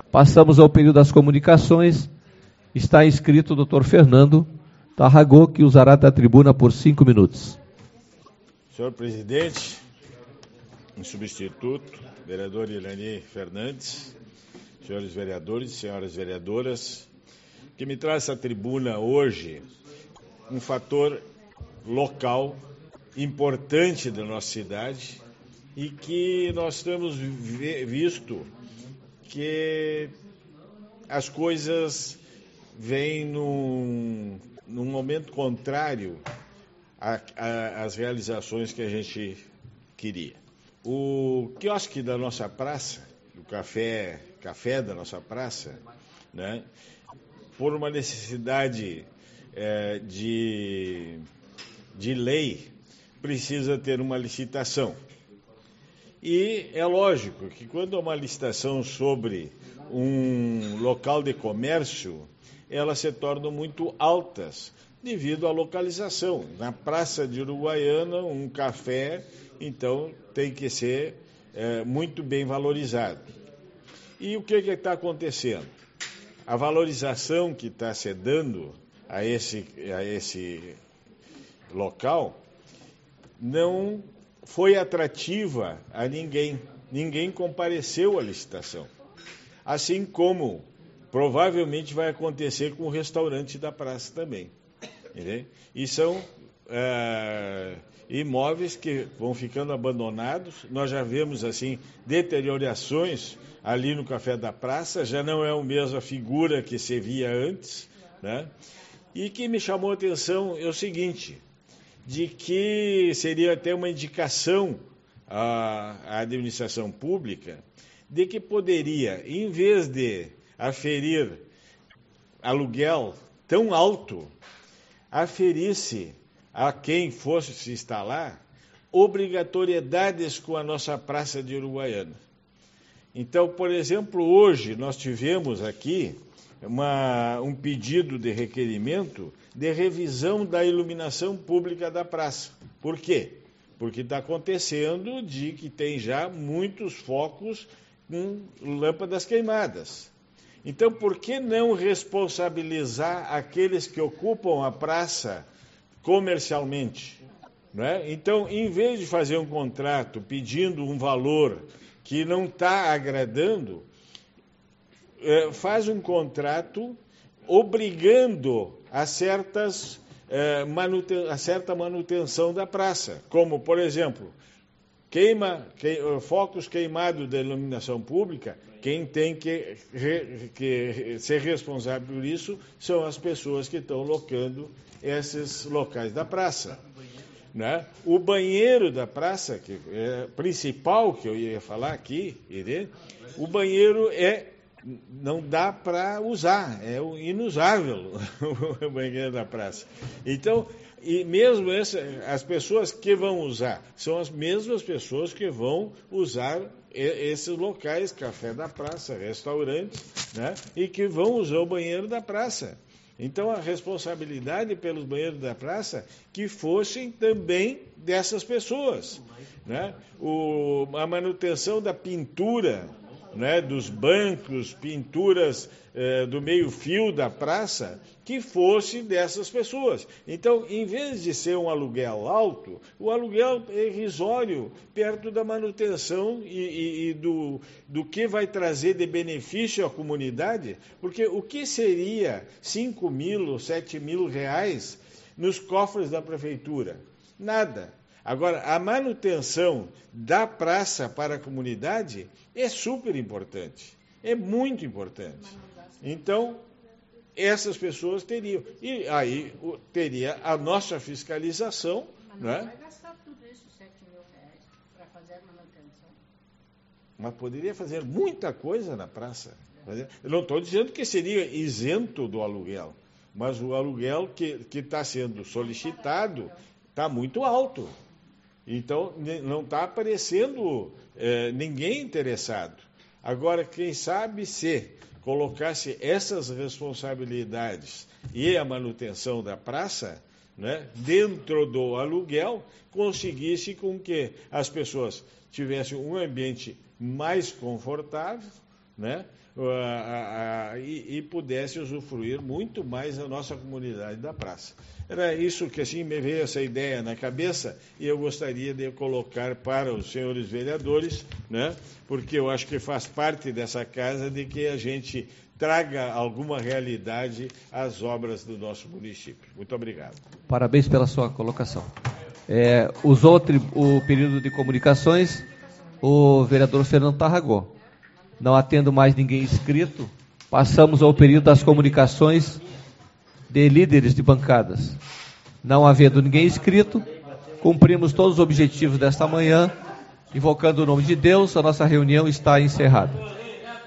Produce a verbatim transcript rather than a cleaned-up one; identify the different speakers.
Speaker 1: Passamos ao período das comunicações. Está inscrito o doutor Fernando Tarragó, que usará da tribuna por cinco minutos.
Speaker 2: Senhor presidente, em substituto, vereador Ilani Fernandes, senhores vereadores e senhoras vereadoras, que me traz essa tribuna hoje um fator local importante da nossa cidade e que nós temos visto que as coisas vêm num, num momento contrário às realizações que a gente queria. O quiosque da nossa praça, o café, café da nossa praça, né, por uma necessidade é, de, de lei, precisa ter uma licitação. E é lógico que quando há uma licitação sobre um local de comércio, elas se tornam muito altas devido à localização. Na Praça de Uruguaiana, um café, então, tem que ser é, muito bem valorizado. E o que está acontecendo? A valorização que está se dando a esse, a esse local não foi atrativa a ninguém. Ninguém compareceu à licitação. Assim como provavelmente vai acontecer com o restaurante da praça também. Entendeu? E são é, imóveis que vão ficando abandonados. Nós já vemos assim deteriorações ali no Café da Praça, já não é a mesma figura que se via antes, né? E que me chamou a atenção é o seguinte, de que seria até uma indicação à, à administração pública de que poderia, em vez de aferir aluguel tão alto, aferisse a quem fosse se instalar obrigatoriedades com a nossa Praça de Uruguaiana. Então, por exemplo, hoje nós tivemos aqui uma, um pedido de requerimento de revisão da iluminação pública da praça. Por quê? Porque está acontecendo de que tem já muitos focos com lâmpadas queimadas. Então, por que não responsabilizar aqueles que ocupam a praça comercialmente? Não é? Então, em vez de fazer um contrato pedindo um valor que não está agradando, é, faz um contrato obrigando a, certas, é, manuten- a certa manutenção da praça, como, por exemplo, queima, que, focos queimados da iluminação pública, quem tem que, re, que ser responsável por isso são as pessoas que estão locando esses locais da praça. Né? O banheiro da praça, que é principal que eu ia falar aqui, o banheiro é, não dá para usar, é inusável o banheiro da praça. Então, e mesmo essa, as pessoas que vão usar, são as mesmas pessoas que vão usar esses locais, café da praça, restaurantes, né? E que vão usar o banheiro da praça. Então, a responsabilidade pelos banheiros da praça que fossem também dessas pessoas. Né? O, a manutenção da pintura, né, dos bancos, pinturas eh, do meio-fio da praça, que fosse dessas pessoas. Então, em vez de ser um aluguel alto, o aluguel é irrisório, perto da manutenção e, e, e do, do que vai trazer de benefício à comunidade, porque o que seria cinco mil ou sete mil reais nos cofres da prefeitura? Nada. Agora, a manutenção da praça para a comunidade é super importante, é muito importante. Então, essas pessoas teriam. E aí teria a nossa fiscalização.
Speaker 3: Mas não, né? Vai gastar tudo isso, sete mil reais, para fazer a manutenção.
Speaker 2: Mas poderia fazer muita coisa na praça. Eu não estou dizendo que seria isento do aluguel, mas o aluguel que está sendo solicitado está muito alto. Então, não está aparecendo é, ninguém interessado. Agora, quem sabe se colocasse essas responsabilidades e a manutenção da praça, né, dentro do aluguel, conseguisse com que as pessoas tivessem um ambiente mais confortável, né, uh, uh, uh, e, e pudesse usufruir muito mais da nossa comunidade da praça. Era isso que assim me veio essa ideia na cabeça e eu gostaria de colocar para os senhores vereadores, né, porque eu acho que faz parte dessa casa de que a gente traga alguma realidade às obras do nosso município. Muito obrigado.
Speaker 1: Parabéns pela sua colocação. É, usou o período de comunicações o vereador Fernando Tarragó. Não atendo mais ninguém inscrito, passamos ao período das comunicações de líderes de bancadas. Não havendo ninguém inscrito, cumprimos todos os objetivos desta manhã. Invocando o nome de Deus, a nossa reunião está encerrada.